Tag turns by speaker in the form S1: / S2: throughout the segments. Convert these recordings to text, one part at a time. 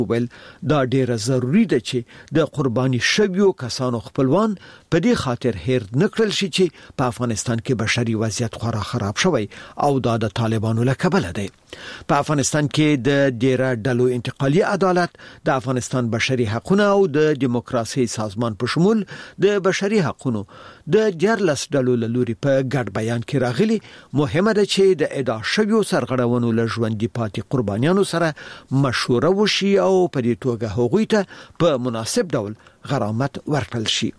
S1: ویل دا ډیره ضروری ده چې د قرباني شویو کسانو خپلوان په دې خاطر هیر نکړل شي چې په افغانستان کې بشري وضعیت خورا خراب شوی او دا د طالبانو له کبله دی. په افغانستان کې د ډیره ډلو انتقالي عدالت، د افغانستان بشري حقوقو او د دیموکراسي سازمان په شمول د بشري حقوقو د 14 ډلو له لوري په ګډ بیان کې راغلي مهمه ده چې د ادا شویو سرغړونو له ژوندۍ پاتې قربانیانو سره مشوره وشي او په دې توګه هغوی ته په مناسب ډول غرامت ورکړل شي.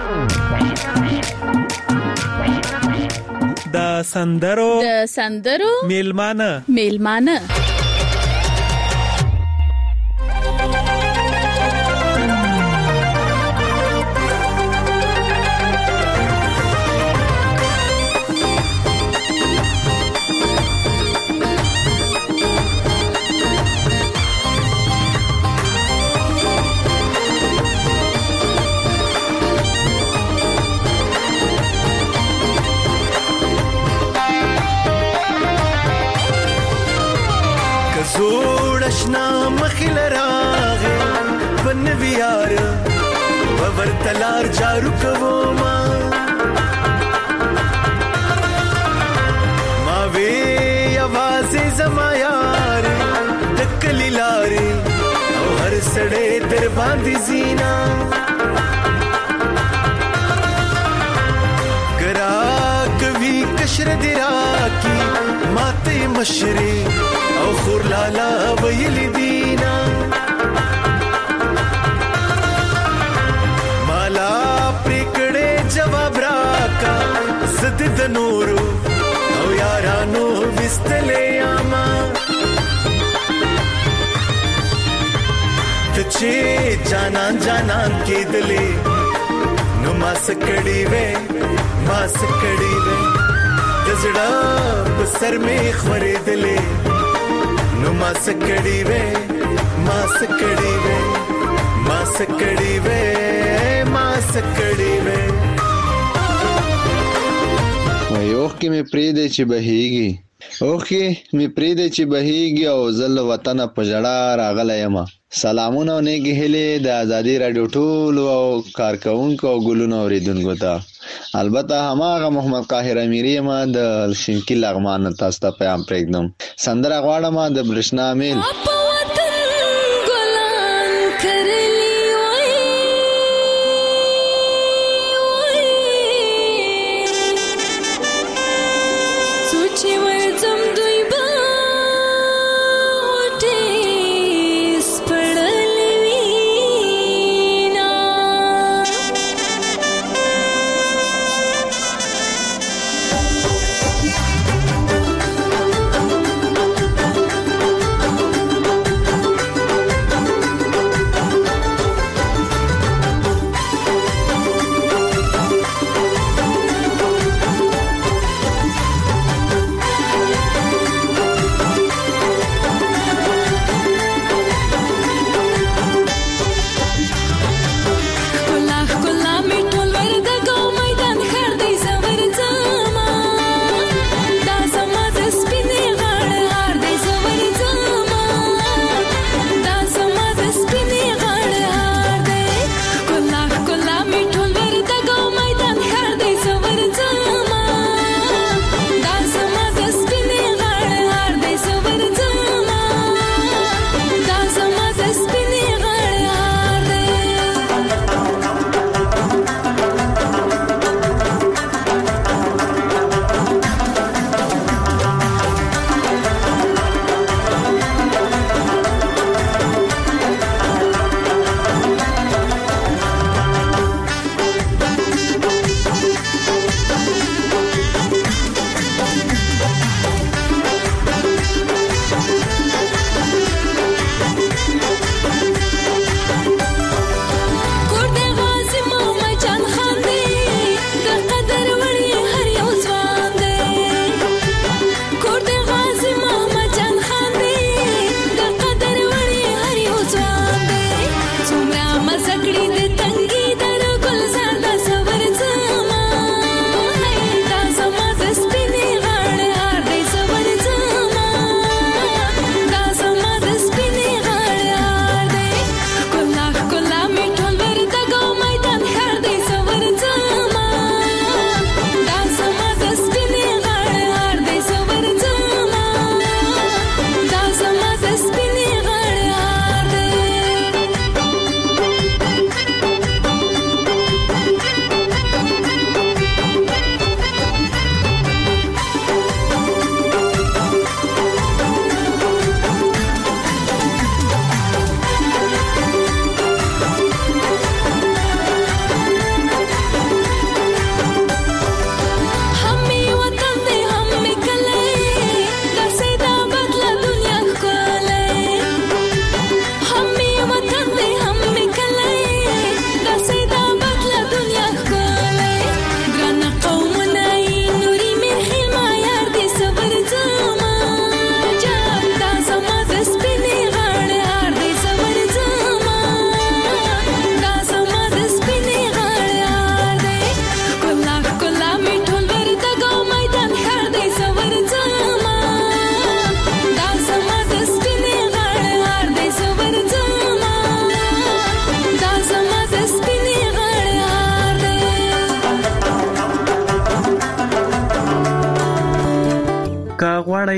S2: د سندرو میلمانه
S3: زوړشنا مخیل راغې بنویار ورتلار جارو کوما ما وی आवाज زما یار دکلی لارې او هر سړې در باندې زینا کرا کوي کشر دی راکی ماته مشری او خور لالا ویل دینا مالا پریکړې جواب راکا زد د نورو او یارانو وستلې اما تچې جانان کې دلې نو ما سکړې وې دزړه په سر می خورې دلې نو ما سکړې وې
S4: اوخ کې می پریده چې بهيږي او زل وطن په جړه راغلی یم. سلامونه او نیکی هیلې د ازادي رادیو ټولو او کارکونکو او ګلونو اوریدونکو ته. البته هماغه محمد قاهر امیری ما د شینکی لغمان تاسو ته پیغام پرېږدم. سندره غواړم د برشنا میل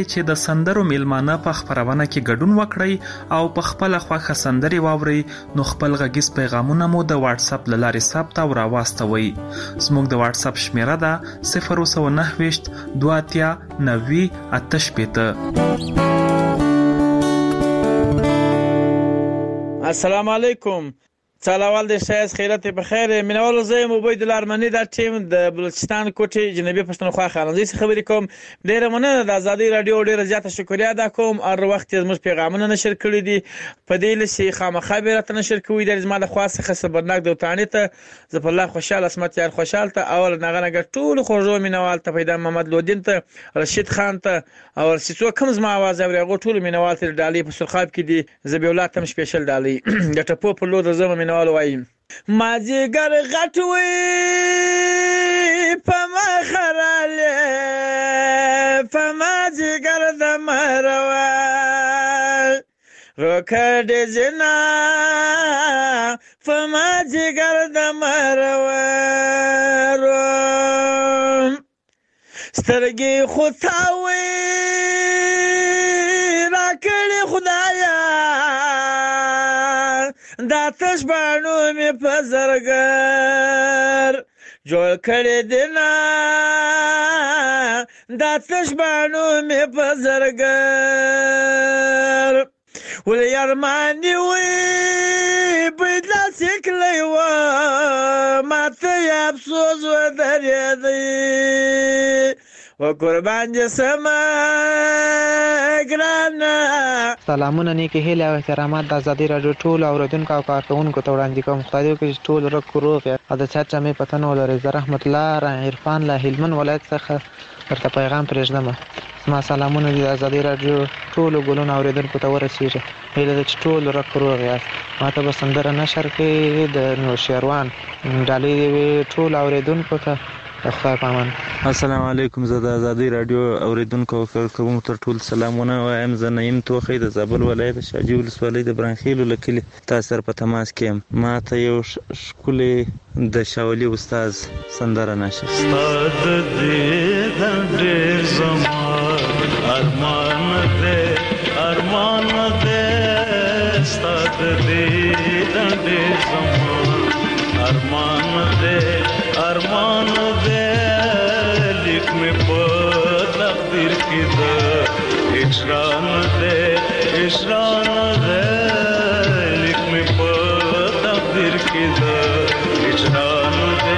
S2: چې د سندرو میلمانه په خبرونه کې ګډون وکړي او په خپل خوښه سندري واوري نو خپل غږیز پیغامونه مو د واتس اپ لارې ثبت او راوستوي. زموږ د واتس اپ شمیره ده 009 2 90 88.
S5: السلام علیکم. سلام د شایز خیرت په خیر. منوال زه مبید الارمنی د ټیم د بلوچستان کوټي جنوبي پښتونخوا خانزي خبرې کوم. ډیره مننه د ازادي رادیو ډیره زیاته شکریا ادا کوم. هر وخت زموږ پیغامونه نشر کړی دي په دې لسی خامخا بیرته نشر کوي د زما د خاصه خبرناک د وطانی ته زه په الله خوشاله اسمت یار خوشاله ته اول نغنه ټول خوږو مینوال ته پیدا محمد لودین ته رشید خان ته او سیسو کوم زما आवाज اوري ټول مینوال ته ډالۍ په سرخاب کې دي زبیولات هم سپیشل ډالۍ د ټپو په لود زما وایم ماجیګر غټوي په مخراله په ماجیګر د مروا روکړې جنا په ماجیګر د مروا سترګې خوتاوي راکړې خدایا دا تشبانو می پزرګر جوړ کړې دینا دا تشبانو می پزرګر ولې ارمانی وي بدلا سکلې و ماته افسوس و درې دی و قربان جسمه ګرانه.
S6: سلامونه نیکی هیله او احترامات د ازادي رادیو ټول اوریدونکو او کارکونکو ته وړاندې کوم. خدای دې وکړي ټول روغ او د چا مې پته نه ولري. زه رحمت الله عرفان له هلمند ولایت څخه ورته پیغام پرېږدم. زما سلامونه د ازادي رادیو ټول ګلونو اوریدونکو ته ورسیږي. هیله ده چې ټول روغ یاست. ماته به سندره نشر کړي د نوشیروان ډالۍ دې ټول اوریدونکو ته خدای پامان.
S7: السلام علیکم. زه د ازادي رادیو اوریدونکو او کارکونکو ته ټول سلامونه وایم. زه نعیم توخی د زابل ولایت شاجوی ولسوالۍ د برانخیلو لکلي تاسو سره په تماس کې یم. ما ته یو ښکلی د شاولي استاد سندره نشر.
S3: استاد دې د ډېر زمان ارمان دې استاد دې د ډېر زمان ارمان دې لیک مې په تقدیر کې ده اشران دې لیک مې په تقدیر کې ده اشران دې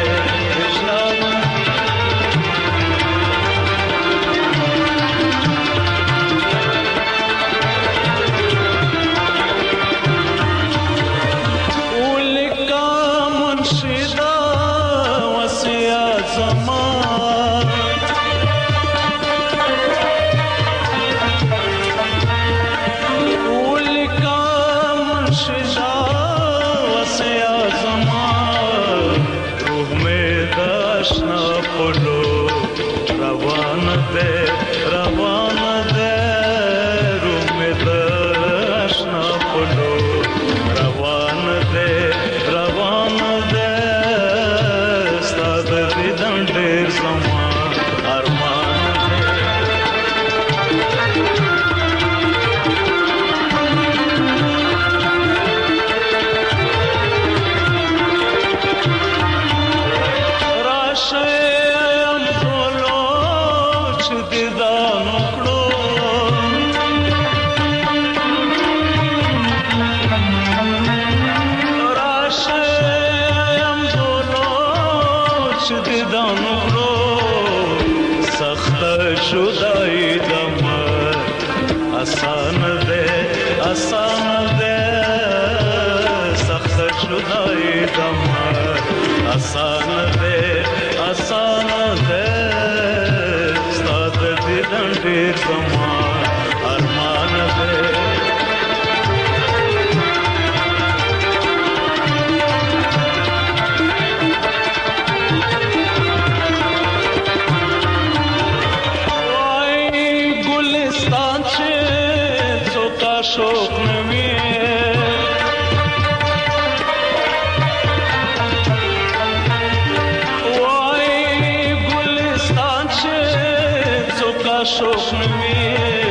S8: شوق نوی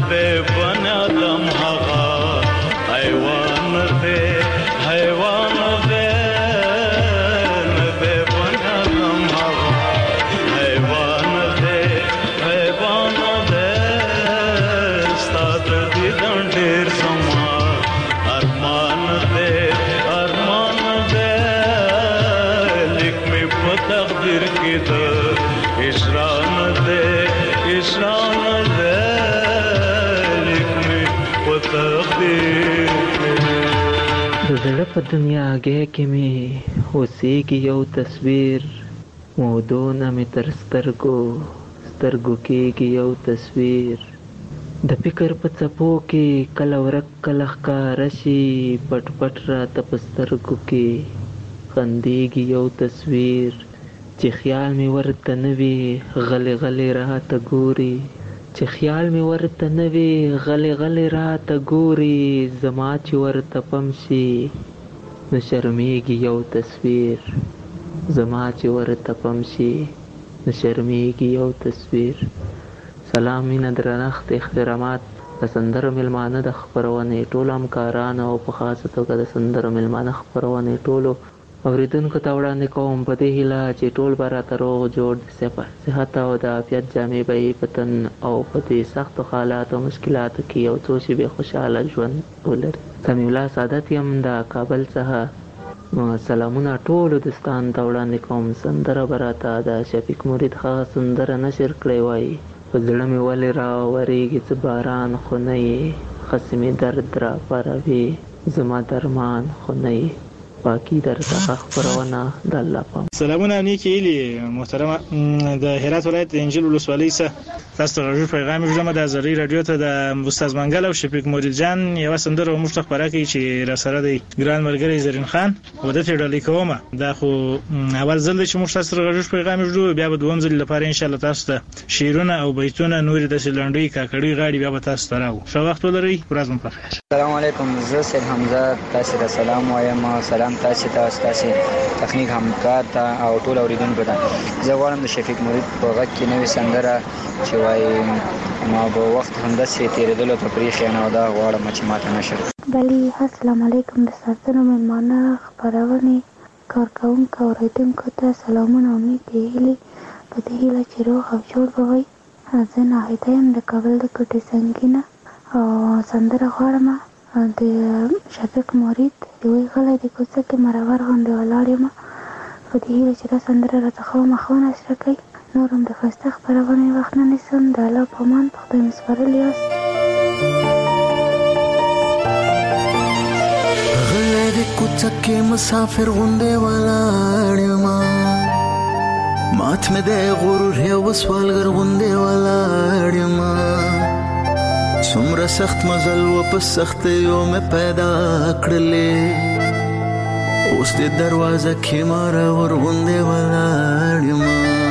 S8: دے بنی آدم هغه حیوان دے حیوان دے نه دے بنی آدم هغه حیوان دے حیوان دے ستا د دیدن ډېر زما ارمان دے ارمان دے لیک مې په تقدیر کې ده اشران دے اشران دے لیک مې په تقدیر
S6: د زړه په دنیاګۍ کې مې اوسېږي یو تصویر مودونه مې تر سترګو کېږي یو تصویر د فکر په څپو کې کله ورک کله ښکاره شي پټ پټ راته په سترګو کې خندېږي یو تصویر چې خیال مې ورته نه وي غلې غلې راته ګوري چې خیال مې ورته نه وي غلې غلې راته ګوري زما چې ورته پم شي نو شرمېږي یو تصویر زما چې ورته پم شي نو شرمېږي یو تصویر سلام مینه درنښت احترامات د سندرو میلمانه د خپرونې ټولو همکارانو او په خاصه توګه د سندرو میلمانه خپرونې ټولو اوریدونکو ته وړاندې کوم په دې هیله چې ټول به راته روغ جوړ د صحت او د عافیت جامې به یې په تن او په دې سختو حالاتو او مشکلاتو کې یو څو شېبې خوشحاله ژوند ولري. سمیع الله سعادت یم د کابل څخه سلامونه ټولو دوستانو ته وړاندې کوم. سندره به راته د شفیق مرید هغه سندره نشر کړی وایي په زړه مې ولې راورېږي څه باران خو نه یې خسې مې درد راپاروي زما درمان خو نه یې پاکی در څخه خپرونه د الله په
S9: سلامونه نیکی ایلی محترمه د هرات ولایت انجیل ولسوالۍ څخه تاسو ته غوښتل پیغام ژوند د ازری رادیو ته د استاد منګل او شفیق مرید جان یو سندره موږ ته خبره کوي چې را سره دی ګران ملګری زرین خان ودته ډالې کومه دا خو اول ځل چې موږ تاسو ته غوښتل پیغام ژوند بیا به دوم ځل لپاره ان شاء الله تاسو ته شیرونه او بیتونه نور د سلنډي کاکړي غاړي بیا به تاسو ته راو شو وخت ولري ورځ مو په خیر.
S10: السلام علیکم زه سید حمزه تاسو ته سلام وایم سلام تاسو تخنیک همکار ته او ټول اوریدونکو ته زه غواړم د شفیق مرید په غږ کې نوې سندره چې وایي ما به وخت همداسې تېرېدلو ته پرېښی نه او دا غواړم چې ماته نشر.
S11: بلی السلام علیکم د ساتنو مېلمانه خپرونې کارکوونکو اوریدونکو ته سلامونه امید دې هیلې په دې هیله چې روغ او جوړ به وئ. زه ناهیده یم د کابل د کوټې سنګینه او سندره غواړم د شفیق مرید یوې غلی د کوڅه کې مرور غوندې ولاړ یم په دې هیله چې دا سندره راته ښه مخه ونشره کوي. نور هم د ښایسته خپرونې وخت نه نیسم. د الله په امان په خدای مې سپارلي یاست.
S3: غلی د کوڅه کې مسافر غوندې ولاړ یم مات مې د غرور یو سوالګر غوندې ولاړ یم څومره سخت مزل و په سختیو مې پیدا کړلې اوس دې دروازه کې مرور غوندې ولاړ یم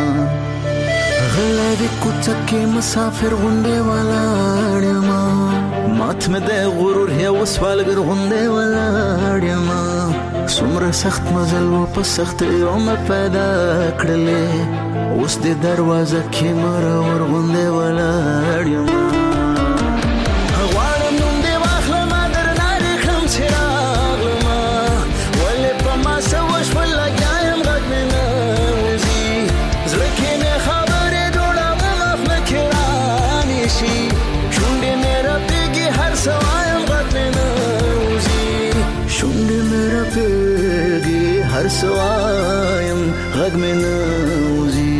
S3: غلی د کوڅه کې مسافر غوندې ولاړ یم مات مې د غرور یو سوالګر غوندې ولاړ یم څومره سخت مزل و په سختیو مې پیدا کړلې اوس دې دروازه کې مرور غوندې ولاړ یم هر سوایم غږ مې نه وځي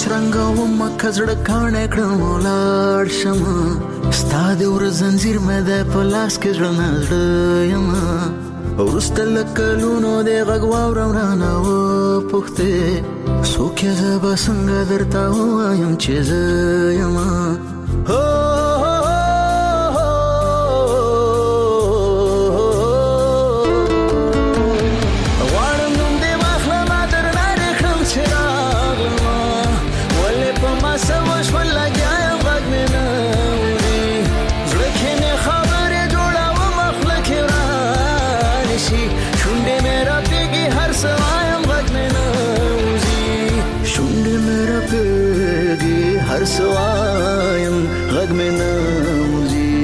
S3: شرنګا و مکه زړه کاڼه کړم ولاړ شم ستا د ور زنجیر مې د پلاس کې زړه نړ یم ورسته لکلونو د غږ واورم رانه و پوښتې څوک یې زه به څنګه درته ووایم چې زه یم هر سوایم غږ مې نه وځي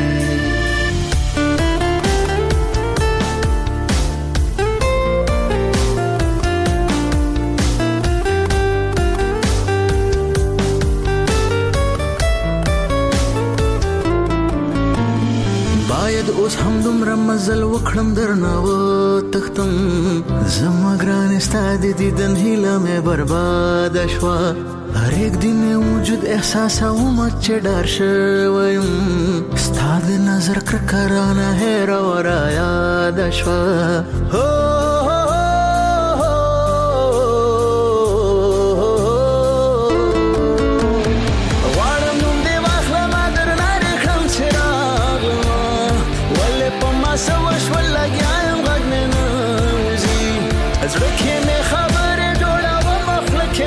S3: باید اوس هم دومره مزل وکړم درنه وتښتم زما ګرانې ستا د دیدن هیله مې برباده شوه هر یک دی می وجود احساس اومد چې ډار شویم ستا د نظر کرکرانه هیر ورا یاد شوه غواړم نوم دې واخلمه درنه ریښم چې راغلمه ولې په ما څه وشول لګیا یم غږ مې نه وځي زړه کې مې خبرې جوړومه خوله کې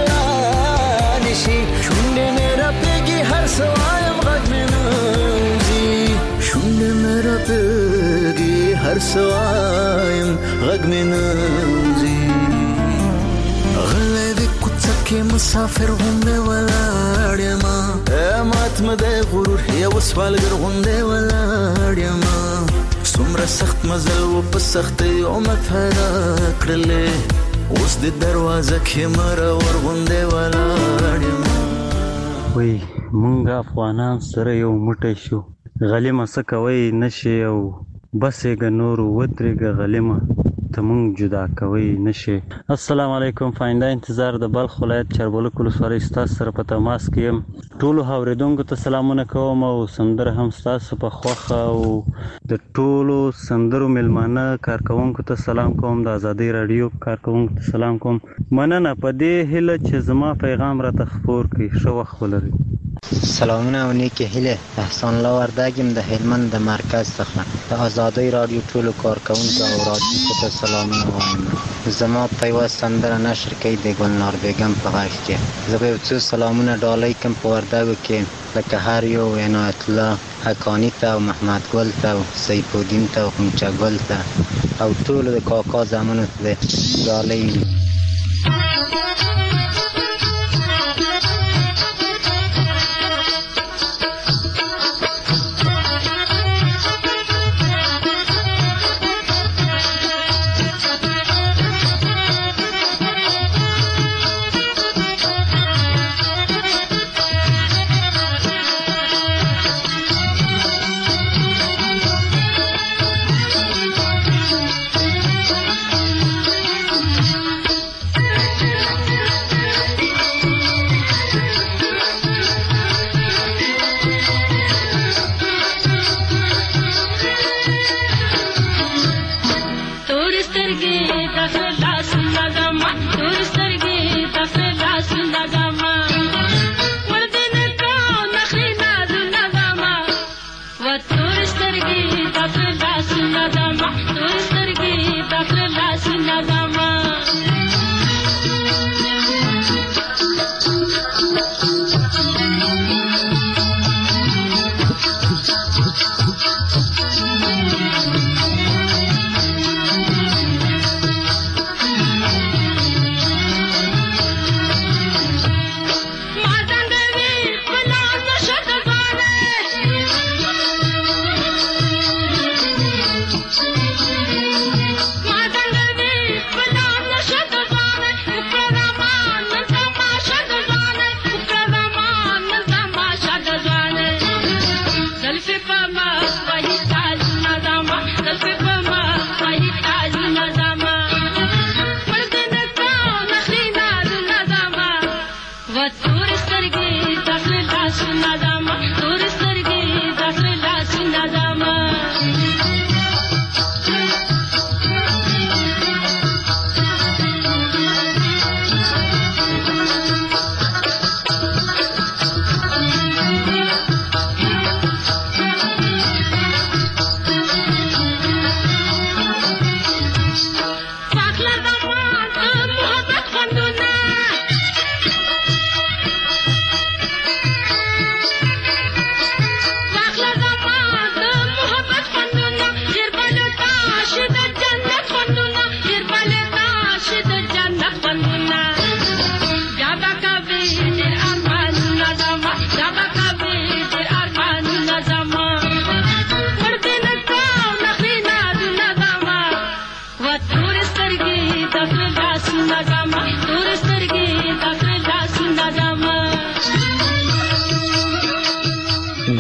S3: شونډې مې راپېږي هر څه وایم غږ مې نه وځي شونډې مې راپېږي هر څه وایم غږ مې نه وځي غلی د کوڅه کې مسافر غوندې ولاړ یمه مات مې دی غرور یو سوالګر غوندې ولاړ یمه څومره سخت مزل و په سختیو مې پیدا کړلې اوس د دروازه کې مرور غوندې ولاړ یم
S7: وای مونږ افغانان سره یو موټی شو غلیمه څه کوئ نشي او بس یې نور ودرېږه غلیمه ته مونږ جدا کوئ نشي. السلام علیکم فاینده انتظار د بلخ ولایت چربولک ولسوالۍ ستاسو سره په تماس کې یم. ټولو اورېدونکو ته سلامونه کوم او سندره هم ستاسو په خوښه او د ټولو سندرو میلمانه کارکوونکو ته سلام کوم د ازادۍ راډیو کارکوونکو ته سلام کوم. مننه په دې هیله چې زما پیغام راته خپور کړي. ښه وخت ولرئ.
S12: سلامونه او نیکې هیلې. احسان الله وردګ یم د هلمند د مرکز څخه. د ازادۍ راډیو ټولو کارکوونکو او رادیوونکو ته سلامونه وایم. زما په یوه سندره نشر کوي د ګلنار بیګم په غږ کې. زه به یو څو سلامونه ډالۍ کړم په وردګو کې لکه هر یو عنایت الله حقاني ته او محمد ګل ته او سیف الدین ته او غنچه ګل ته او ټولو د کاکا زامنو ته ډالۍ.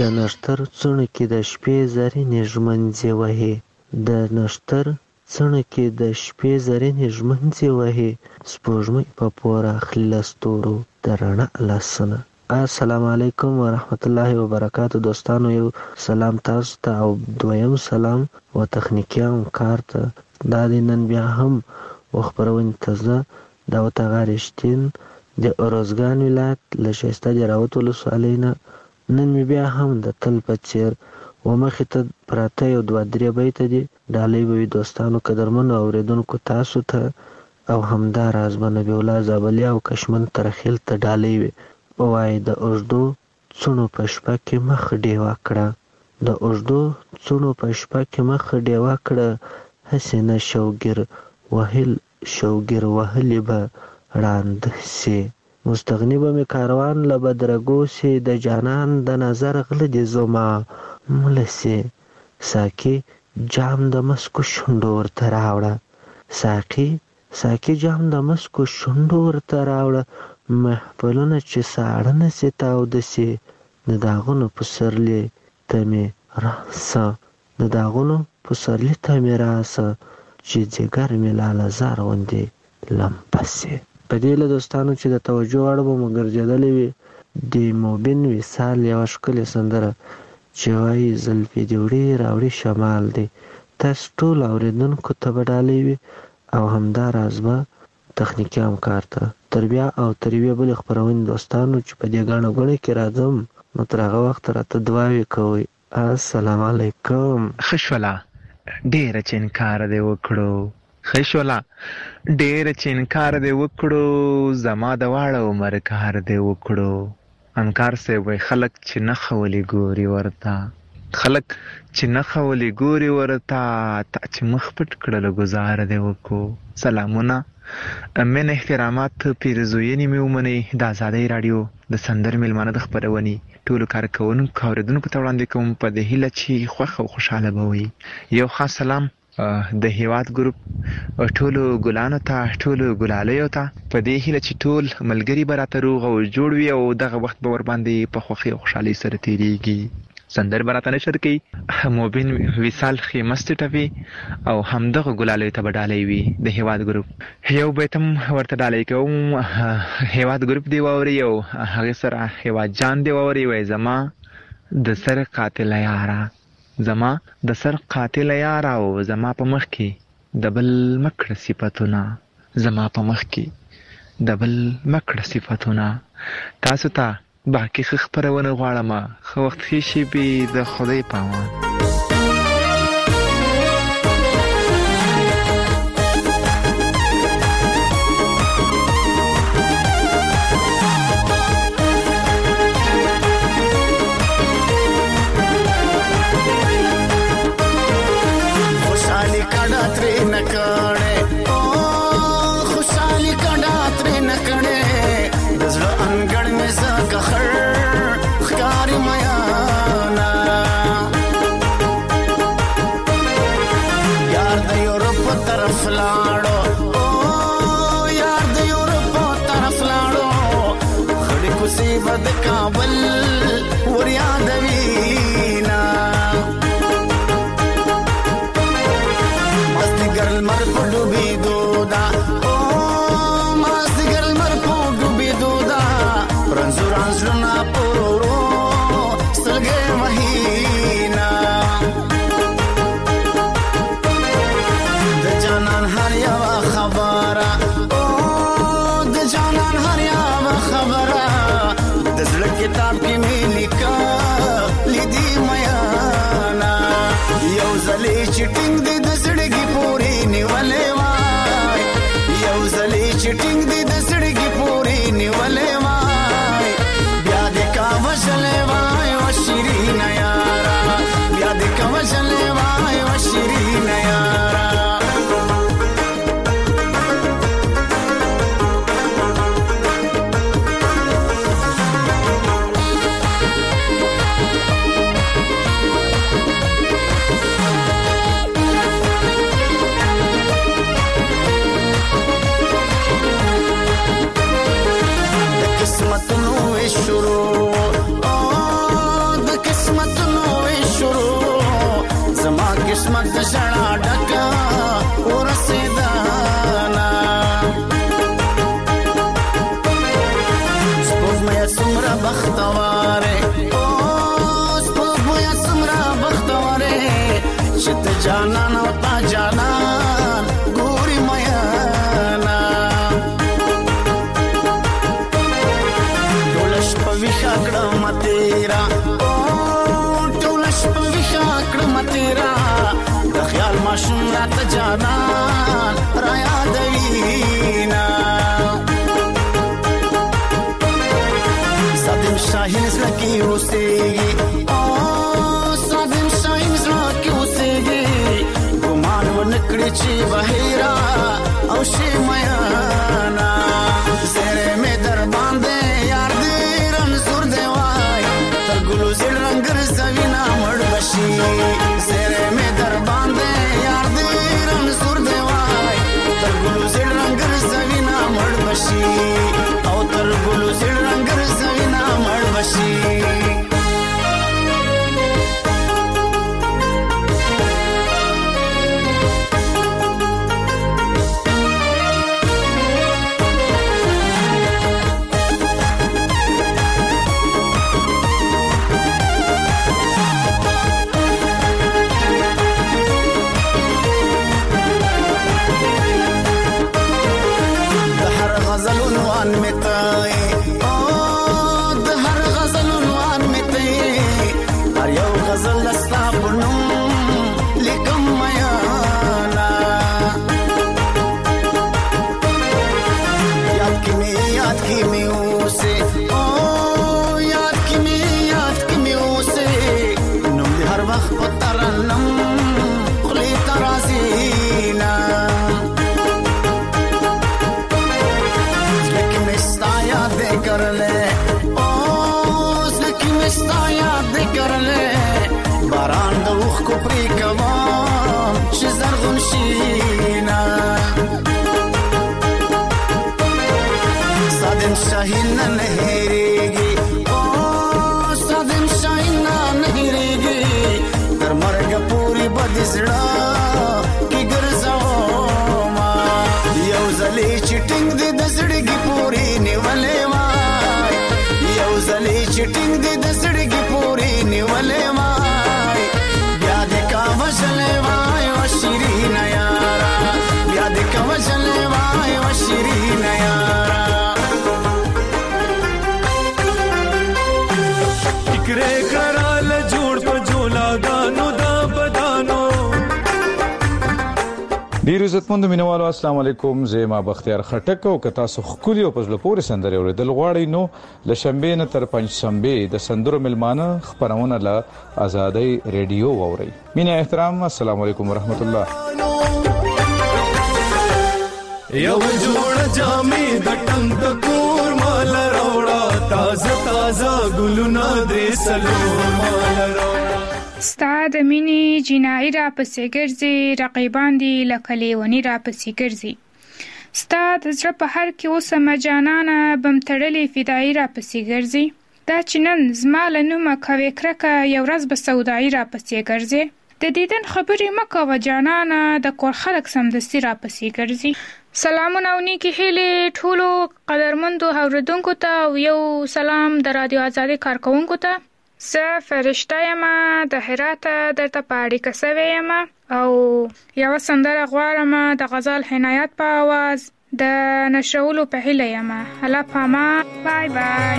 S12: نښتر څڼو کې د شپې زرینې ژمنځې وهي، د نښتر څڼو کې د شپې زرینې ژمنځې وهي، سپوږمۍ په پور اخلي له ستورو د رڼا لاسونه. السلام علیکم ورحمت الله وبرکاتو. دوستانو، یو سلام تاسو ته او دویم سلام و تخنیکي همکار ته. دا د نن بیا هم و خپرونې ته زه داود اغا رښتین د ارزګان ولایت له ښایسته جراوت ولسوالۍ نه نن مې بیا هم د تل په څېر و مخې ته پراته یو دوه درې بیته دي. ډالۍ به وي دوستانو قدرمنو اورېدونکو تاسو ته، او همداراز به نبي الله زابلي او کشمن ترخیل ته ډالۍ وي. وایي د اوږدو څڼو په شپه کې مخ ډیوه کړه، د اوږدو څڼو په شپه کې مخ ډیوه کړه، هسې نه شوګیر وهلې به ړانده سي، مستغني به مې کاروان له بدرګو سي، د جانان د نظر غله دې زما مله سي. ساقي جام د مسکو شونډو ورته راوړه، ساقي جام د مسکو شونډو ورته راوړه، محفلونه چې ساړه نسي تاوده سي، د داغونو پسرلي ته مې راسه، چې ځیګر مې لالهزار غوندې لمبه سي. په دې له دوستانو چې د توجه وړ به مو ګرځېدلې وي د موبین وصال یوه ښکلې سندره چې وایي زلفې دې وړې راوړې شمال دی. تاسو ټول اورېدونکو ته به ډالۍ وي او همداراز به تخنیکي همکار ته. تر بیا او تر یوې بلې خپرونې دوستانو چې په دې ګڼه ګوڼه کې راځم، نو تر هغه وخته راته دعاوې کوئ. السلام علیکم.
S13: ښه شوله ډېره چې انکار دې وکړو، زما د واړه عمر کار دې وکړو. انکار صاحب وایي خلک چې نه خولي ګوري ورته، تا چې مخ پټ کړله ګزاره دې وکړو. سلامونه، من احترامات، پیرزوینې مې ومنئ. د ازادۍ راډیو د سندرې میلمانه د خپرونې ټولو کارکوونکو اورېدونکو ته وړاندې کوم په دې هیله چې خوښ او خوشحاله به وي. یو خاص سلام د هیواد ګروپ ټولو ګلانو ته، ټولو ګلالیو ته، په دې هیله چې ټول ملګري به راته روغ او جوړ وي او دغه وخت به ورباندې په خوښۍ او خوشحالۍ سره تېرېږي. سندر به راته نشر کوي موبین وصال خیمستې ټوي او همدغه ګلالیو ته به ډالۍ وي د هیواد ګروپ. یو بیت هم ورته ډالۍ کوم، هیواد ګروپ دی واوري او هغې سره هیواد جان دی واوري. وایي زما د سر قاتله یاره او زما په مخ کې د بل مکړه صفتونه. تاسو ته باقي ښه خپرونه غواړم. ښه وخت ښې شېبې د خدای په امان.
S14: د کابل ور یادوینا مازدیګر لمر په ډوبېدو ده، مازدیګر لمر په ډوبېدو ده، رنځور زړونه په ورو سترګې وهینا. د جانان هر یوه خبره، د جانان هر یوه خبره د زړه کتاب کې مې لیکه لیدي میانا. یو ځلې چې ټینګ دې د زړګي پورې نیولې وای، یو ځلې چې ټینګ دې د زړګي پورې نیولې وای، بیا دې کا وژلې وای و شیرینه یارا، بیا دې کا وژلې وای و شیرینه یارا. جانان او تا جانان ګوري میانا ټولش په ویښه کړم تیرا ټولش په ویښه کړم تیرا د خیال ماشوم راته جانان را یادوینا سادم شاهین زلکی اوسېږي سادم شاهین زلکی اوسېږي ګمان ونکړي چې بهیرا او شي میانا زره مې در باندې یار دې رنځور دی وای تر ګلو زړ رنګر زوینا مړ بشي زره مې در باندې یار دې رنځور دی وای تر ګلو زړ رنګر زوینا مړ بشي او تر ګلو زړ رنګر زوینا مړ بشي شاهین نه هېریږي سادم شاهین نه هېریږي تر مرګ پورې به د زړه کې ګرځوم یو ځلې چې ټینګ دې د زړګي پورې نیولې وای یو ځلې چې ټینګ دې د زړګي پورې نیولې وای بیا دې کا وژلې وای و شیرین یارا بیا دې کا وژلې وای و شیرین یارا
S8: کرے کرال جوړ په جولا دانو دا بدانو
S15: ډیر عزتمند مینوالو السلام علیکم زما بختیار خټک او کتا سو خولي او پزلو پورې سندره اوریدل غواړي نو لشنبه نه تر پنځشنبه د سندرو ملمانه خبرونه له آزادۍ ریډیو ووري مینه احترام السلام علیکم ورحمت الله
S8: یو جوړ جامې د ټنګ کور مال راوړا تازه تازه ګلونه درې سلور مال راوړا
S16: ستا د مینې جنایي را پسې ګرځي رقیبان دي لکه لیوني را پسې ګرځي ستا د زړه په هر کې اوسمه جانانه بم تړلې فدایي را پسې ګرځي دا چې نن زما له نومه کوې کرکه یو ورځ به سودایي را پسې ګرځي د دیدن خبرې مه کوه جانانه د کور خلک سمدستي را پسې ګرځي سلامونه او نیکې هیلې ټولو قدرمندو اورېدونکو ته او یو سلام د رادیو آزادۍ کارکوونکو ته زه فرشته یم د هراته درته په اړیکه سوې یم او یوه سندره غواړم د غزال حنایت په آواز د نشرولو په هیله یم الله پامان بای بای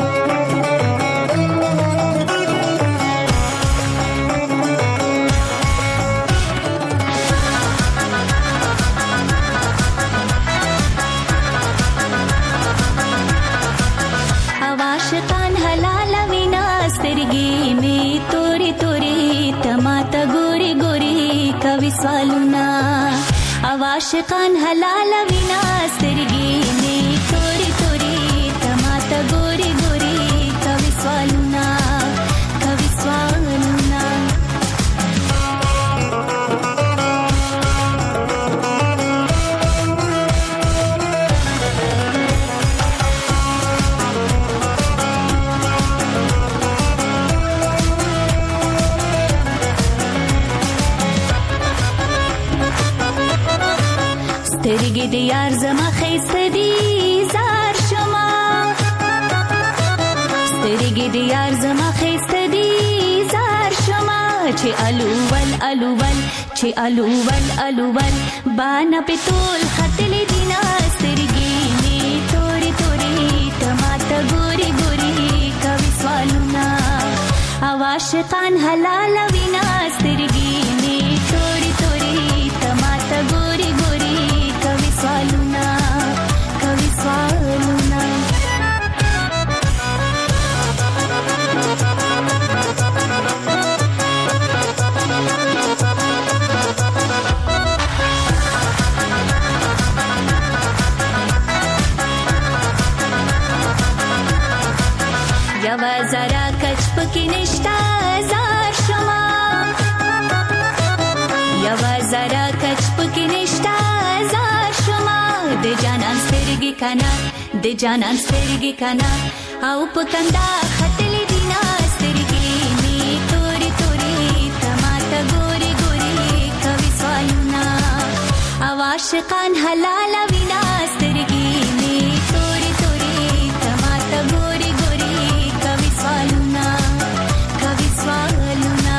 S17: عاشقان حلال وینا سترګې می توري توري تماته ګوري ګوري کوي سوالونه عاشقان حلال وینا سترګې می توري توري تماته ګوري ګوري کوي سوالونه کوي سوالونه سترګې د یار زما خیسته دي زار شما سترګې د یار زما خیسته دي زار شما چې الوول الوول چې الوول الوول بانا په تول خطلې دینا سترګې می تورې تورې تماته ګوري ګوري کوي سوالونه او عاشقان حلال وینا سترګې می تورې تورې تماته ګوري ګوري کوي سوالونه کوي سوالونه یوا زرا کچ پکې نشتا زار شما یوا زرا کچ پکې نشتا زار شما د جانان سترګې کنا د جانان سترګې کنا او پکندا خطلې دینا سترګې می تورې تورې تماته ګوري ګوري کوي سوالونه او عاشقان حلال وینا سترګې می تورې تورې تماته ګوري ګوري کوي سوالونه کوي سوالونه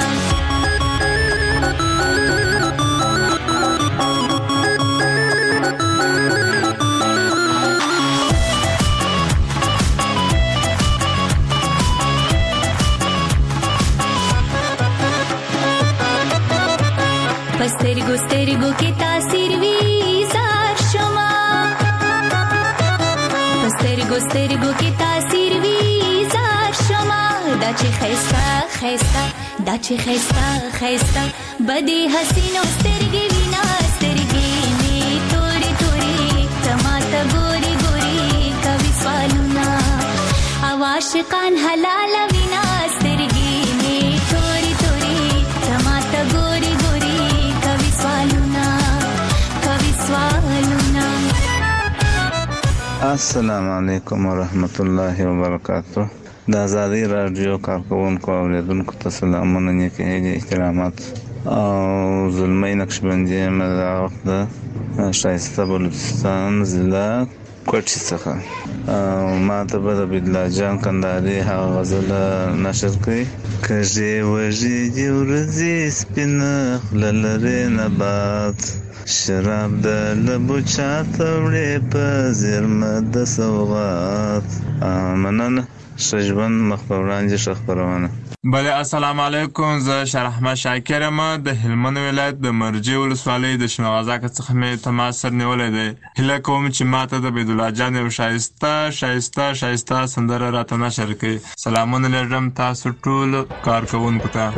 S17: سترګو سترګو کې تاثیر وی زار شما سترګو سترګو کې تاثیر وی زار شما دا چې خيستا خيستا دا چې خيستا خيستا بدی حسینو سترګې وینا سترګې می تورې تورې تماته ګوري ګوري کوي سوالونه او عاشقان حلال وینا سترګې می تورې تورې تماته ګوري ګوري کوي سوالونه کوي سوالونه.
S7: السلام علیکم ورحمت الله وبرکاته. د آزادی رادیو کارکونکو او اوریدونکو ته سلامونه نیکې هیلې احترامات او زلمی نقشبندي مدا وخت د شایسته بلوچستان ضلع کوټي څخه ما ته به د بدلا جان کندهاري هغه غزل نشر کړي کږي وږي دی ورځي سپینه خوله لري نبات شراب د لبو چاته وړې په زیرمه د سوغات مننه شجبن مخبران دي شخبرونه.
S18: بله السلام علیکم. زه شرحمه شاکر یم د هلمند ولایت د مرجې ولسوالۍ د شنوغازک څخه مې تماس سر نیولی دی. هیله کوم چې ماته د بدلا جان یو شایسته سندره راته نشر کړي. سلامونه لرم تاسو ټول کارکوونکو ته.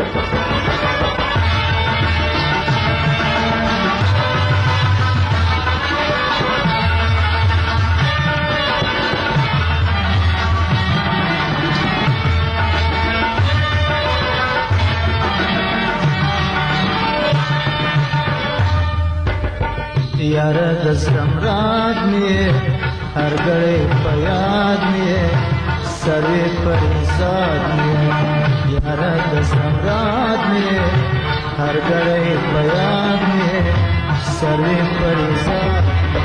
S3: یار دستم رات میں ہر گڑے پیاد میں سرے پریزاد میں یار دستم رات میں ہر گڑے پیاد میں سرے پریزاد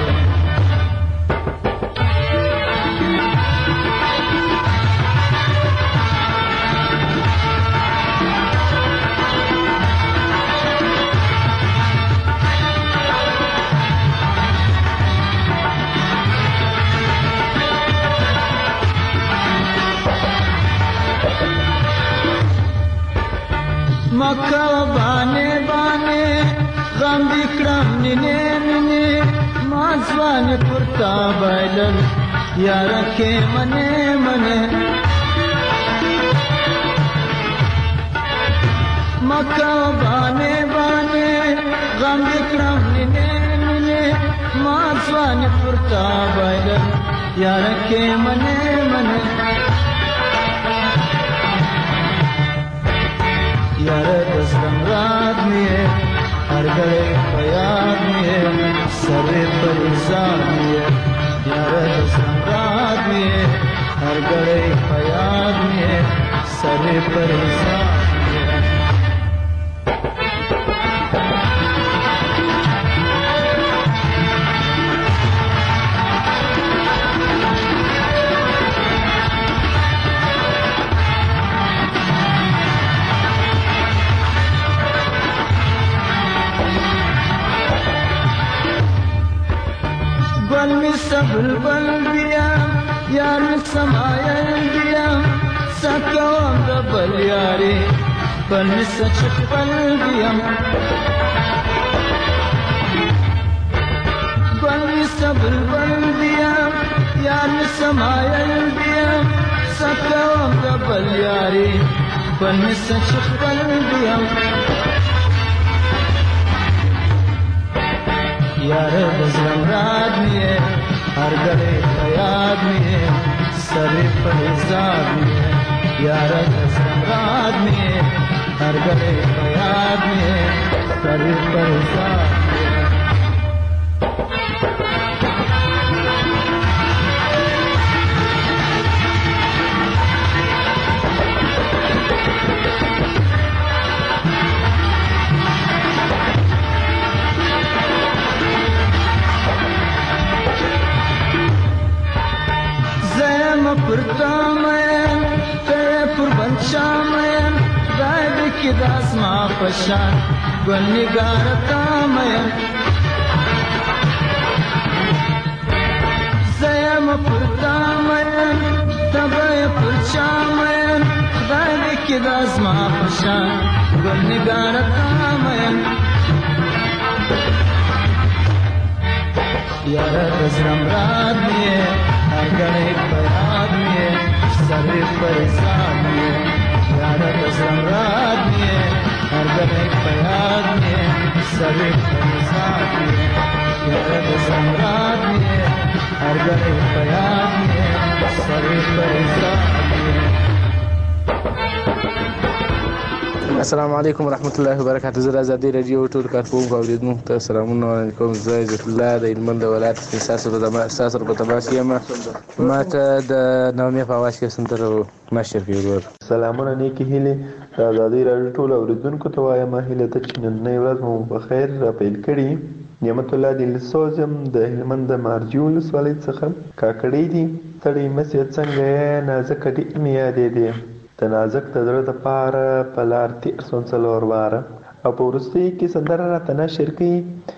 S3: مکہ بانے بانے غم بکرم ننے ننے مازوان پرتا بائلن یارا کے منے منے مکہ بانے بانے غم بکرم ننے ننے مازوان پرتا بائلن یارا کے منے منے یار دستم رات میں ہر گڑے پیاد میں سرے پریزاد میں یار دستم رات میں ہر گڑے پیاد میں سرے پریزاد بلبل بیم یار سمایل بیم سکوم دبل یاری پنی سچ خپل بیم پنی سبلبل بیم یار سمایل بیم سکوم دبل یاری پنی سچ خپل بیم यार बजरंग राज में हर गले याद में सरे फरिजाद में यार बजरंग राज में हर गले याद में सरे फरिजाद پرتامین ته پر بنشامین دای کی داس ما پشان ګنګار تامین زیم پرتامین تبای پرشامین دای کی داس ما پشان ګنګار تامین یار دزرم رات می हर गले याद में सरे परेशान में यार कसम रात में हर गले याद में सरे परेशान में यार कसम रात में हर गले याद में सरे परेशान में
S19: السلام علیکم ورحمت الله وبرکاته. زه آزادی رادیو ټول کارکوونکو اوریدونکو ته سلامونه علیکم. زه عزت الله د هلمند د ولایت ساسر په تماس یم. ما ته د نغمې په اواز کې سندره مشر کې ورور
S20: سلامونه نیکی هیلې د آزادی رادیو ټول اوریدونکو ته وایم هیله ته چې نننۍ ورځ مو په خیر را پیل کړي. نعمت الله دلسوزم د هلمند د مارجو ولسوالۍ څخه کاکړی دي. ستړی مسې څنګه یې نازکه ډېر مې یادې دي د نازک د زړه دپاره په لار تېر سوم څلور واره او په وروستۍ کې سندره راته نشر کړي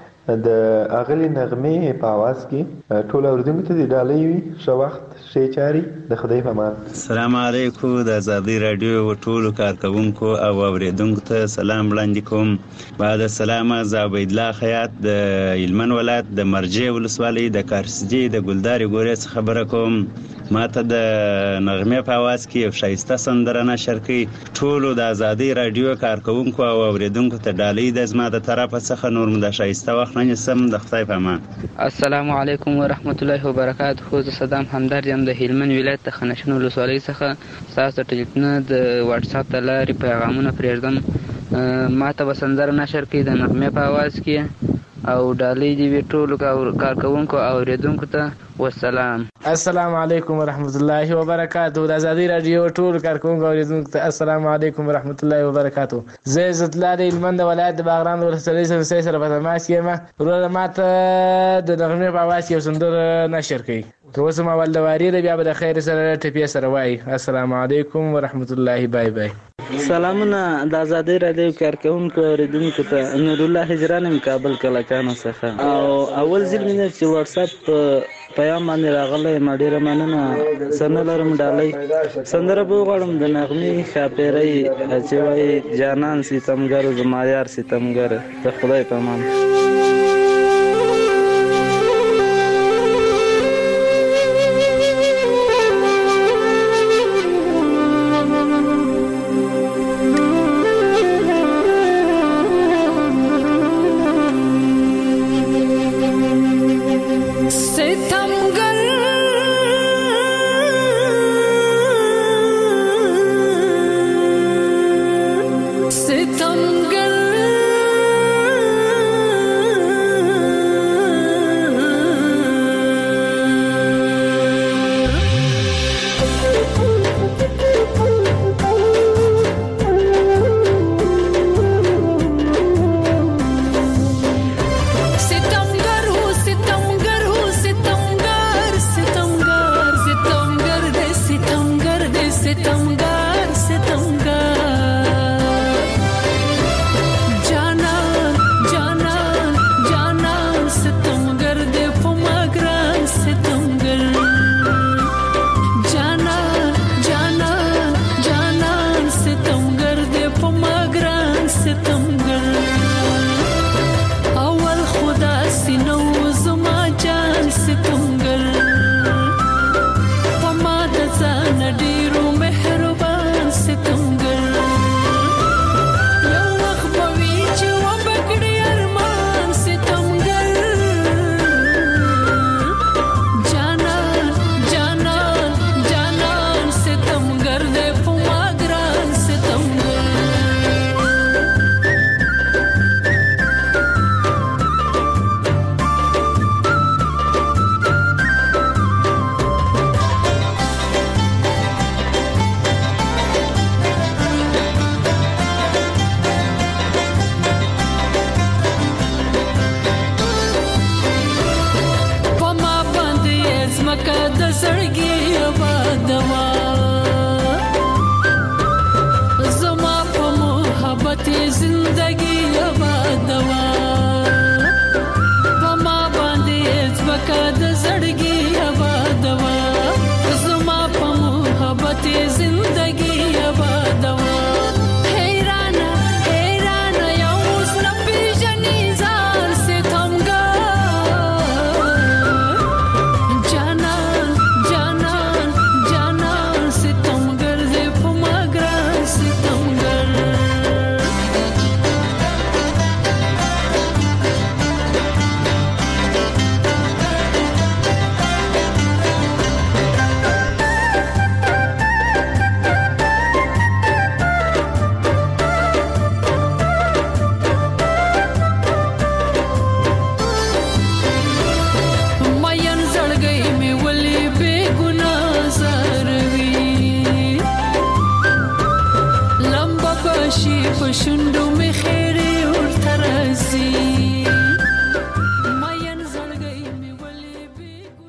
S20: د اغلې نغمې په اواز کې ټول اوریدونکو ته د ډالۍ وي. ښه وخت ښې چارې د خدای په امان.
S21: السلام علیکم. د آزادۍ راډیو ټولو کارکوونکو او اوریدونکو ته سلام وړاندې کوم. بعد السلام زه عبیدالله خیاط د هلمند ولایت د مرجې ولسوالۍ د کارسجې د ګلدارې ګورې څخه خبره کوم. ما ته د نغمې په اواز کې یو ښایسته سندره نشر کړي. ټولو د آزادۍ راډیو کارکوونکو او اوریدونکو ته ډالۍ ده زما د طرفه څخه. نور مو د ښایسته وخت نه نیسم. د خدای په امان.
S6: السلام علیکم ورحمت الله وبرکاته. زه صدام همدرد یم د هلمند ولایت د خنشون ولسوالۍ څخه. ستاسو د ټلیفون د واتساپ د لارې پیغامونه پرېږدم. ما ته به سندره نشر کړي د نغمې په اواز کې او ډالۍ دې وي ټولو کارکوونکو او اوریدونکو ته. والسلام.
S19: السلام علیکم ورحمت الله وبرکاته. د آزادۍ راډیو ټول کارکوونکو او اوریدونکو ته السلام علیکم ورحمت الله وبرکاته. زه عزت الله د هلمند ولایت د باغران ولسوالۍ سره په تماس کې یم. وروره ما ته د نغمې په اواز کې یو سندره نشر کړي. که اوس هم اول د واري ده بیا به د خیر سره ټپې سره وایي. السلام علیکم ورحمت الله. بای بای.
S22: سلامونه د آزادۍ راډیو کارکوونکو او اوریدونکو ته. نورالله هجران یم کابل کلکانو څخه. او اول ځل مې چې واتساپ پیام باندې راغلی ما ډېره مننه. څه نه لرم ډالۍ. سندره به وغواړم د نغمې ښاپېرۍ چې وایي جانان ستمګر زما یار ستمګر. د خدای په امان.